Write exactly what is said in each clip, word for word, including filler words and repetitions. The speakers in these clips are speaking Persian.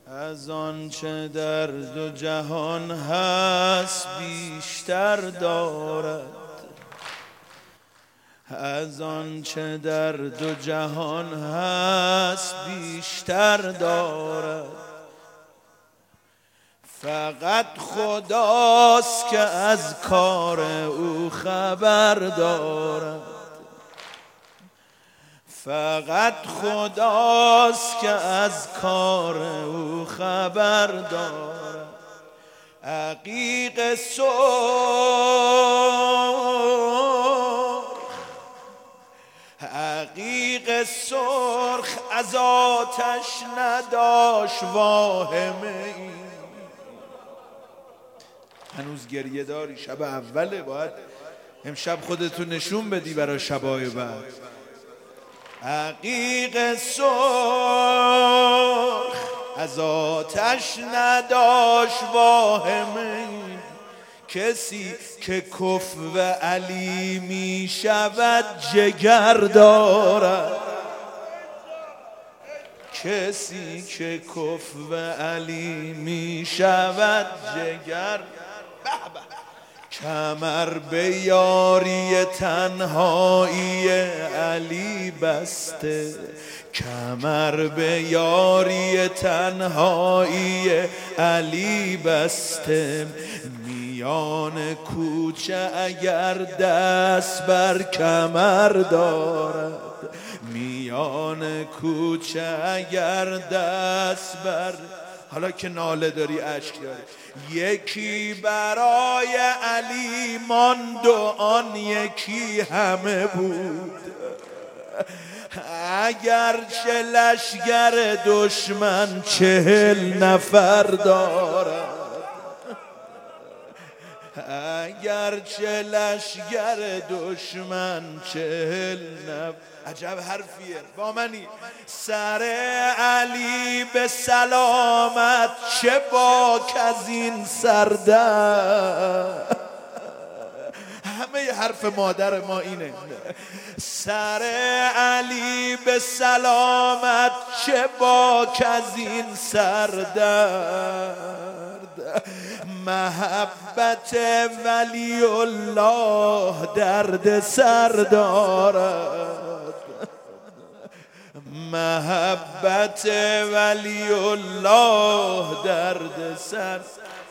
از آن چه در دو جهان هست بیشتر دارد، از آن چه در دو جهان هست بیشتر دارد. فقط خداست که از کار او خبر دارد، فقط خداست که از کار او خبر دارد. عقیق سرخ عقیق سرخ از آتش نداشت واهمه ای. هنوز گریه داری؟ شب اوله، باید امشب خودتو نشون بدی برای شبای بعد. عقیق سرخ از آتش نداشت واهمه، کسی که کفو علی می شود جگر دارد، کسی که کفو علی می شود جگر. کمر به یاری تنهایی علی بسته، کمر به یاری تنهایی علی بسته. میان کوچه اگر دست بر کمر دارد، میان کوچه اگر دست بر، حالا که ناله داری اشک داری، یکی برای علی ماند و آن یکی همه بود. اگر چه لشگر دشمن چهل نفر دارد، اگر چه لشگر دشمن چهل نفر. عجب حرفیه با منی. سر علی به سلامت چه باک از این سردر. همه حرف مادر ما اینه. سر علی به سلامت چه باک از این سردرد. محبت ولی الله درد سر دارد، محبت ولی الله درد سر.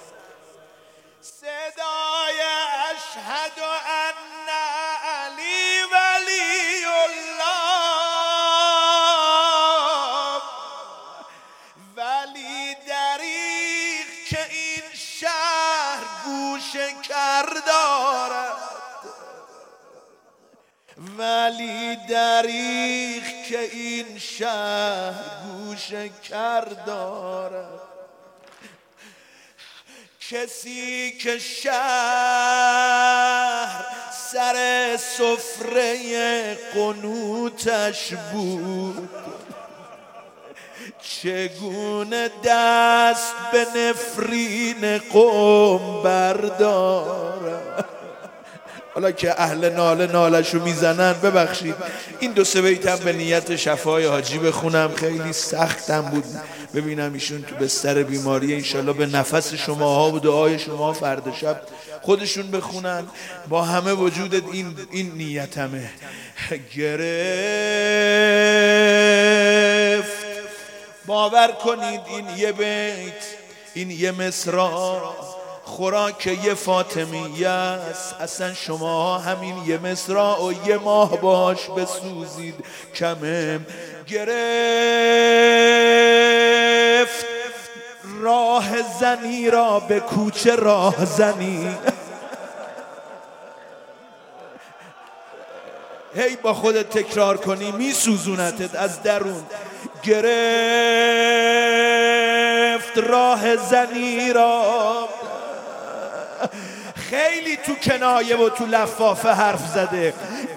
صدای اشهد ان علی ولی الله، ولی دریغ که این شهر گوش کر دارد، ولی دریغ که این شهر گوش کر دارد. کسی که شهر سر سفره قنوتش بود، چگونه دست به نفرین قوم بردارد. حالا که اهل ناله نالشو میزنن، ببخشید این دو سه بیتم به نیت شفای حاجی بخونم، خیلی سختم بود ببینم ایشون تو بستر بیماری. انشالله به نفس شماها و دعای شما فردا شب خودشون بخونن. با همه وجودت این این نیتمه. گرفت باور کنید این یه بیت، این یه مصرع خوراک یه فاطمیه است. اصلا شما همین یه مصرع و یه ماه باش بسوزید کمه. گرفت راه زنی را به کوچه راه زنی. هی با خودت تکرار کنی میسوزونتت از درون. گرفت راه زنی را، خیلی تو کنایه و تو لفافه حرف زده.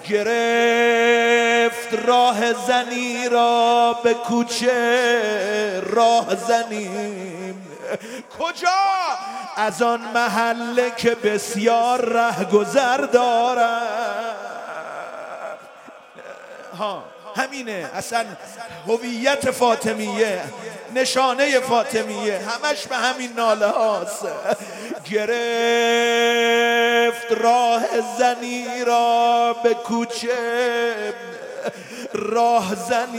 گرفت راه زنی را به کوچه راه زنیم. کجا؟ از آن محله که بسیار رهگذر دارد. ها همینه اصلا هویت فاطمیه، نشانه فاطمیه، همش به همین ناله هاست. گرفت راه زنی را به کوچه راه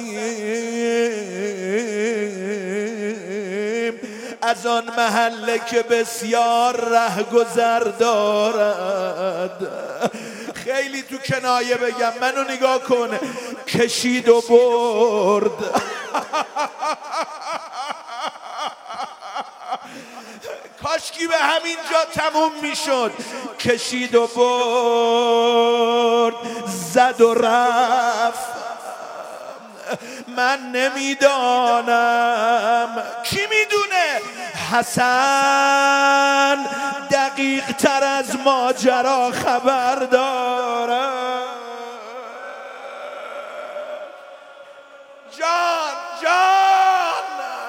زنیم، از آن محله که بسیار ره گذر دارد. خیلی تو کنایه بگم، منو نگاه کن، کشید و برد. کاشکی به همین جا تموم میشد. کشید و برد، زد و رفت. من نمیدانم، کی میدونه؟ حسن دقیق تر از ماجرا خبر داره. جان جان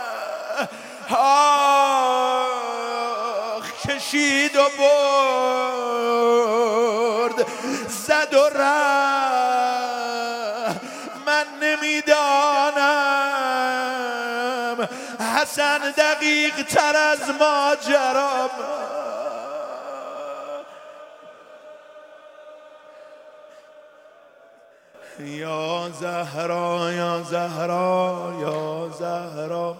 آخ، کشید و برد، زد و رفت. من نمیدانم، حسن دقیق تر از ماجرا. یا زهرا یا زهرا یا زهرا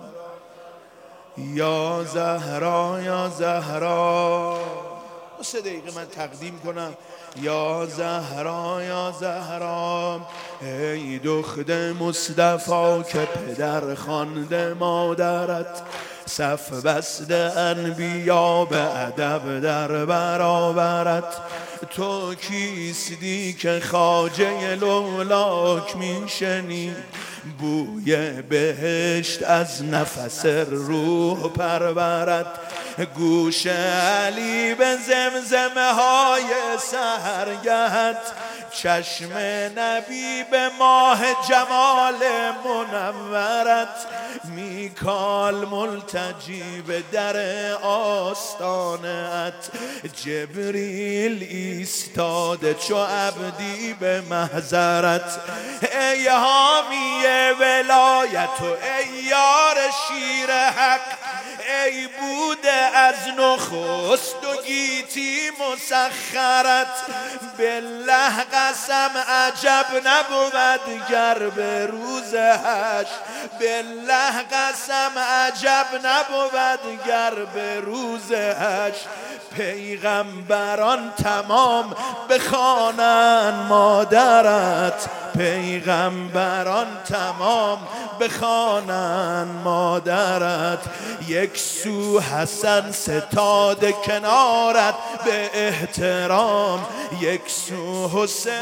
یا زهرا یا زهرا. سه دقیقه من تقدیم کنم. یا زهرا یا زهرا، ای دختر مصطفی که پدر خوانده مادرت، صف بسته انبیا به ادب در برابرت. تو کیستی که خواجه لولاک میشنی، بوی بهشت از نفس روح پرورت. گوش علی به زمزمه های سحرگهت، چشم نبی به ماه جمال منورت. میکال ملتجی به در آستانت، جبریل ایستاده چو عبدی به محضرت. ای حامی ولایت و ای یار شیر حق، ای بوده از نخست و گیتی مسخرت. بالله قسم عجب نبود گر به روز حشر، بالله قسم عجب نبود گر به روز حشر. پیغمبران تمام بخوانند مادرت، پیغمبران تمام بخوانند مادرت. یک سو حسن ستاد کنارت به احترام، یک سو حسین،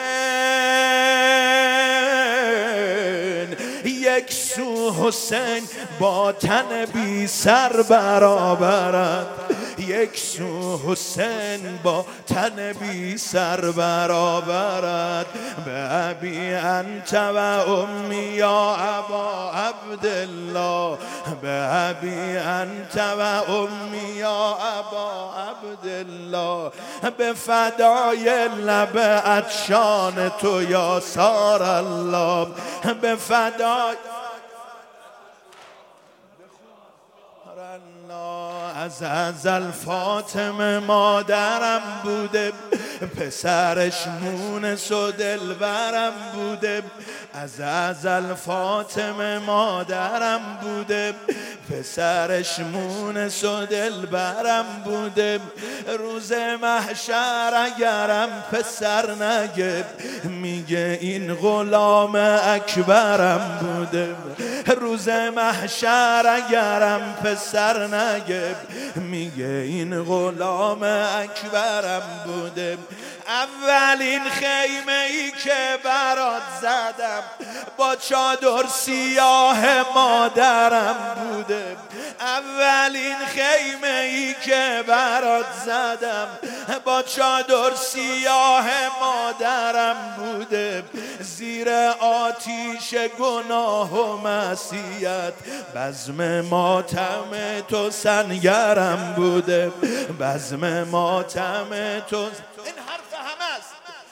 یک سو حسین با تن بی سر برابرت. یک سو حسین با تن بی سر برابرت. به ابی انت و امی یا ابا عبدالله، به ابی انت و امی یا ابا عبدالله. به فدای لب عطشان تو یا سار الله، به فدای از ازل فاطمه مادرم بوده، پسرش مونس و دلبرم بوده. از ازل فاطمه مادرم بوده، پسرش مونس و دلبرم بوده. روز محشر اگرم پسر نگه، میگه این غلام اکبرم بوده. روز محشر اگرم پسر نگه، میگه این غلام اکبرم بوده. اولین خیمه ای که برات زدم با چادر سیاه مادرم بوده. اولین خیمه ای که برات زدم با چادر سیاه مادرم بوده. زیر آتیش گناه و معصیت بزم ماتم تو سنگرم بوده. بزم ماتم تو، این حرف همه است.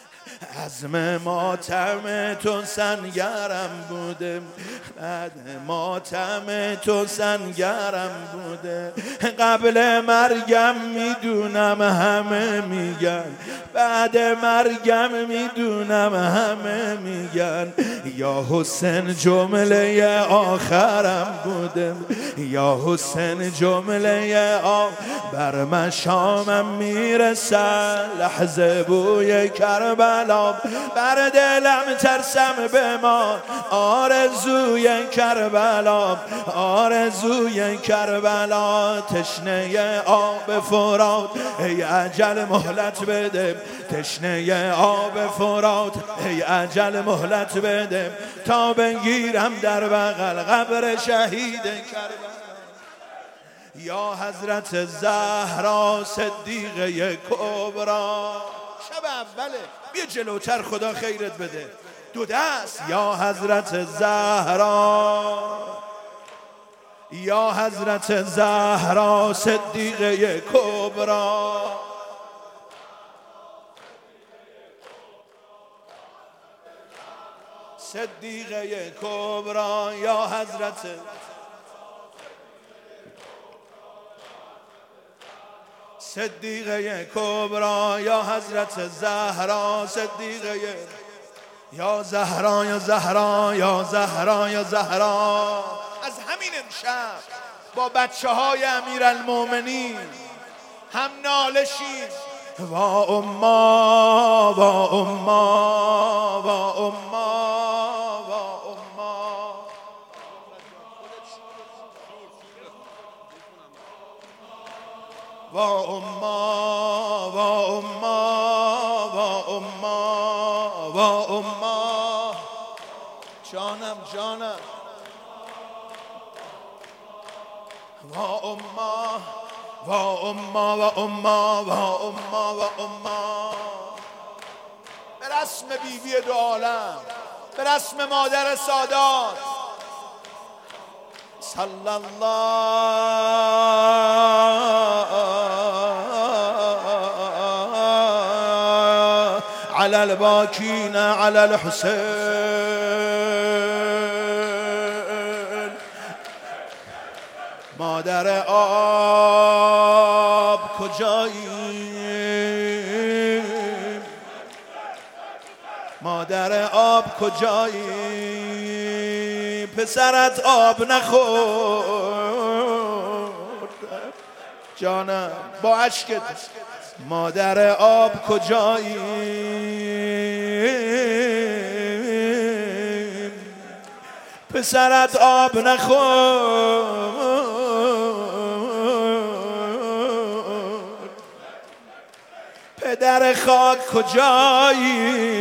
عزم ماتم تو سنگرم بوده، بعد ماتم تو سنگرم بوده. قبل مرگم میدونم همه میگن، بعد مرگم میدونم همه میگن. یا حسین جمله آخرم بوده، یا حسین جمله آخر. بر مشامم میرسه لحظه بوی کربلا، بر دلم ترسم بمان آرزوی کربلا، آرزوی کربلا. تشنه آب فرات ای اجل مهلت بده، تشنه آب فرات ای اجل مهلت بده، تا بگیرم در بغل قبر شهید کربلا. یا حضرت زهرا صدیقه کبرا. شب اوله، بیا جلوتر خدا خیرت بده. دو دست. یا حضرت زهرا، یا حضرت زهرا صدیقه کبرا. صدیقه کبرا یا حضرت صدیقه کبرا، یا حضرت زهرا صدیقه. یا زهرا یا زهرا یا زهرا یا زهرا. از همین امشب با بچه های امیرالمومنین هم نالشیم. وا اما وا اما وا اما وا اما. وا اما وا اما وا اما وا اما. جانم جانم. وا اما وا اما وا اما وا اما وا اما. به رسم بیبی دو عالم، به رسم مادر سادات صلی الله علی الباکین علی الحسین. مادر آب کجایی؟ مادر آب کجایی؟ پسرت آب نخورد. جانم با عشقت. مادر آب کجایی؟ پسرت آب نخورد. پدر خاک کجایی؟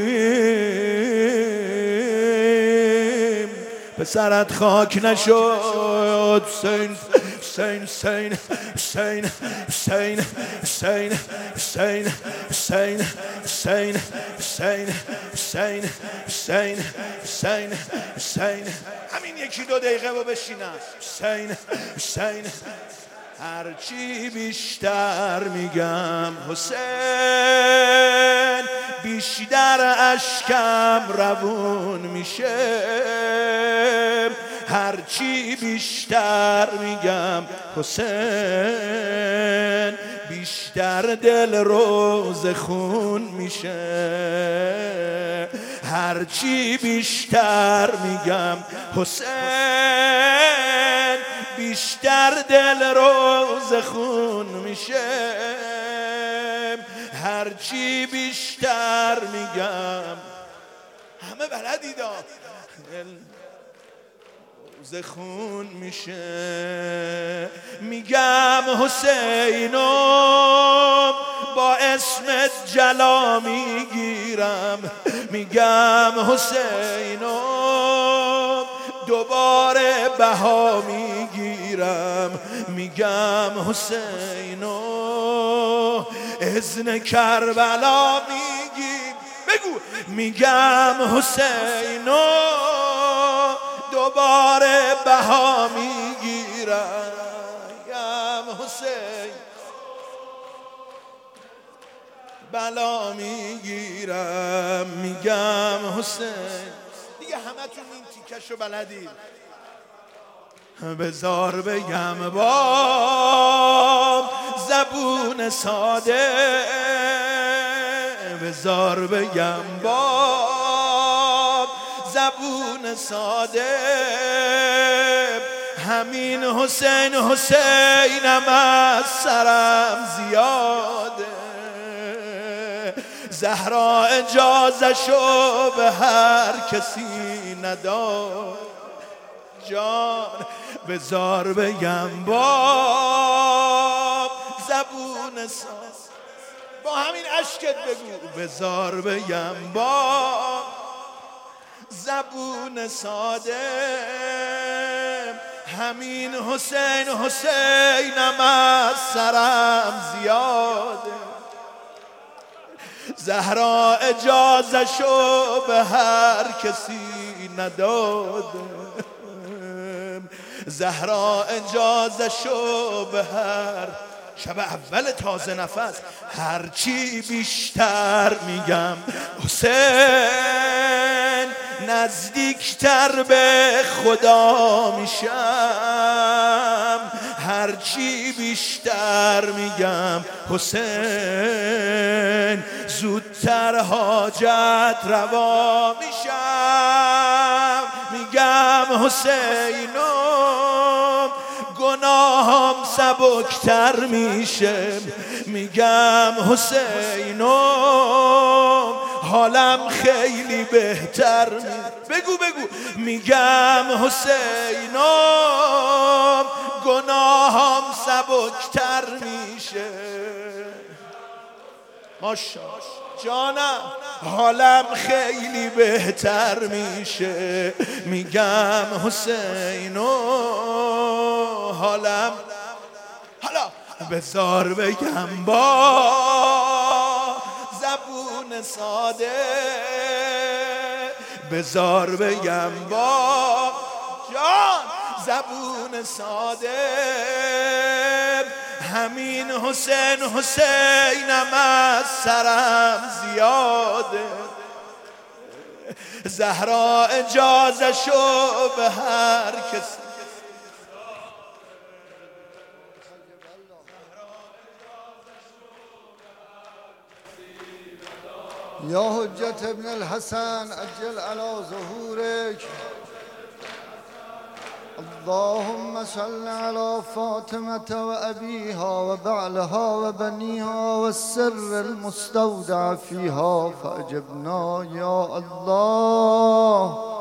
پسرت خاک نشد. حسین حسین حسین حسین حسین حسین حسین حسین حسین حسین حسین حسین حسین حسین. همین یکی دو دقیقه با بشینم. حسین حسین. هرچی بیشتر میگم حسین، بیشتر اشکم روون میشه. هرچی بیشتر میگم حسین، بیشتر دل روز خون میشه. هرچی بیشتر میگم حسین، بیشتر دل روز خون میشه. هرچی بیشتر میگم، همه بلدید دل روز خون میشه. میگم حسینم با اسمت جلا میگیرم. میگم حسینم دوباره بها میگیرم. میگم حسینو اذن کربلا میگیم. بگو. میگم حسینو دوباره بها میگیرم. میگم حسین بلا میگیرم میگم حسین. دیگه همتون این تیکشو بلدید. بذار بگم با زبون ساده، بذار بگم با زبون ساده، همین حسین حسینم از سرم زیاده. زهرا اجازه‌شو به هر کسی نداد جان. بذار بگم با زبون ساز، با همین اشکت بگو. بذار بگم با زبون ساده، همین حسین حسینم از سرم زیاده. زهرا اجازه‌شو به هر کسی نداده، زهرا اجازه‌شو به هر شب اول تازه نفس هرچی بیشتر میگم حسین نزدیکتر به خدا میشم. هرچی بیشتر میگم حسین زودتر حاجت روا میشم. میگم حسینم گناهم سبکتر میشه. میگم حسینم حالم خیلی بهتر میشه. بگو بگو. میگم حسینم گناهم سبکتر میشه. ماشاءالله جانم حالم خیلی بهتر میشه. میگم حسینو حالم حالا بذار بگم با زبون ساده، بذار بگم با جان زبون ساده، همین حسین حسینم از سرم زیاده. زهرا اجازه‌شو به هر کسی. یا حجت ابن الحسن عجل علی ظهورک. اللهم صل على فاطمة وأبيها وبعلها وبنيها والسر المستودع فيها فأجبنا يا الله.